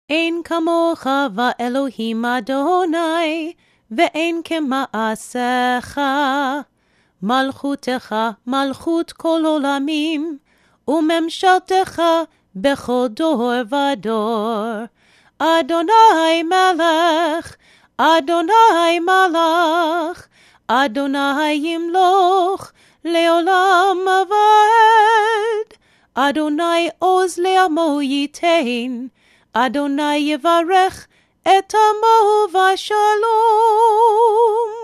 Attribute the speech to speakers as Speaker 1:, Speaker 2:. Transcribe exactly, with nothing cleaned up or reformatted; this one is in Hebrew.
Speaker 1: אין כמוך ואלוהים אדוני, ואין כמעשיך. מלכותך מלכות כל עולמים, וממשלתך בכל דור ודור. אדוני מלך, אדוני מלך, אדוני ימלוך לעולם ועד. אדוני עוז לעמו ייתן, אדוני יברך את עמו בשלום.